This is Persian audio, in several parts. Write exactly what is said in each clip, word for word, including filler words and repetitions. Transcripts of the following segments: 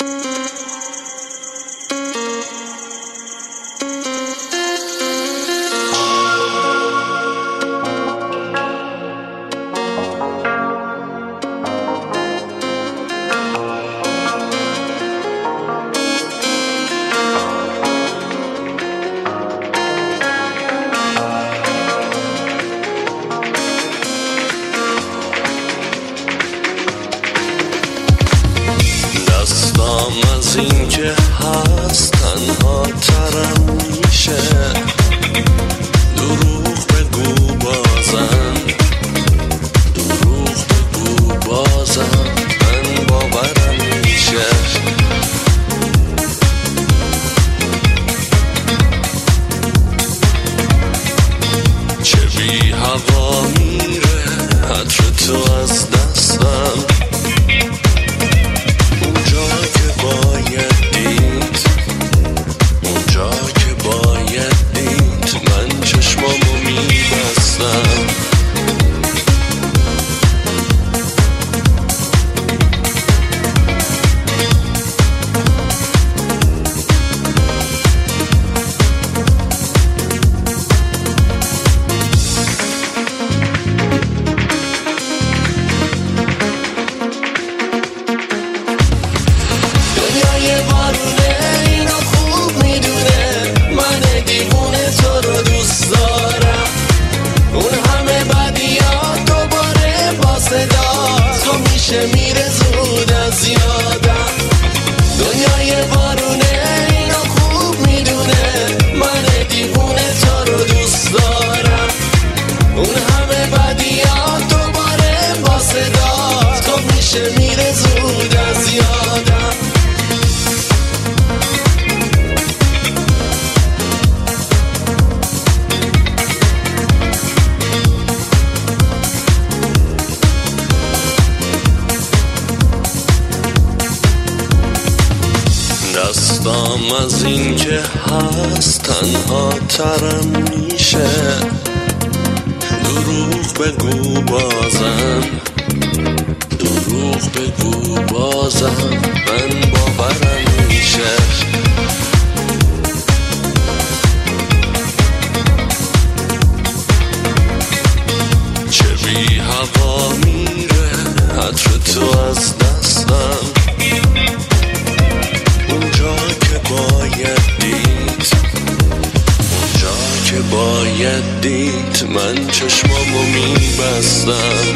از این که هست تنها ترم میشه، دروغ بگو بازم، دروغ بگو بازم، من باورم میشه. چه بی هوا میره عطر تو از دستم، میره زود از یادم. دنیای بارونه اینو خوب میدونه، من دیوونه تو رو دوست دارم. اون همه بدیات دوباره با صدا تو میشه میره زود از یادم. دستم از این که هست تنها ترم میشه، دروغ بگو بازم، دروغ بگو بازم، من باورم میشه. چه بی هوا میره عطر تو از دستم، اونجا که باید دید، اونجا که باید دید، من چشمامو میبستم.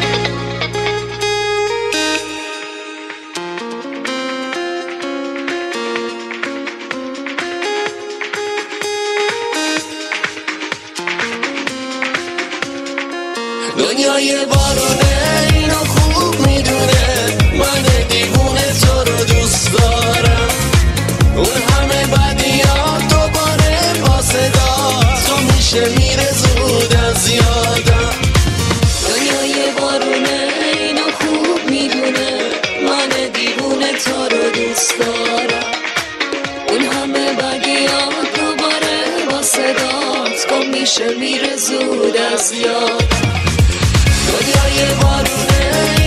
دنیای بارونه اینو خوب میدونه، من دیوونه تو رو دوست دارم. اون همه بدیات دوباره با صدا تو میشه میره زود از یادم. دنیای بارونه اینو خوب میدونه، من دیوونه تو رو دوست دارم. اون همه بدیات دوباره با صدا تو میشه میره زود از یادم. دنیای بارونه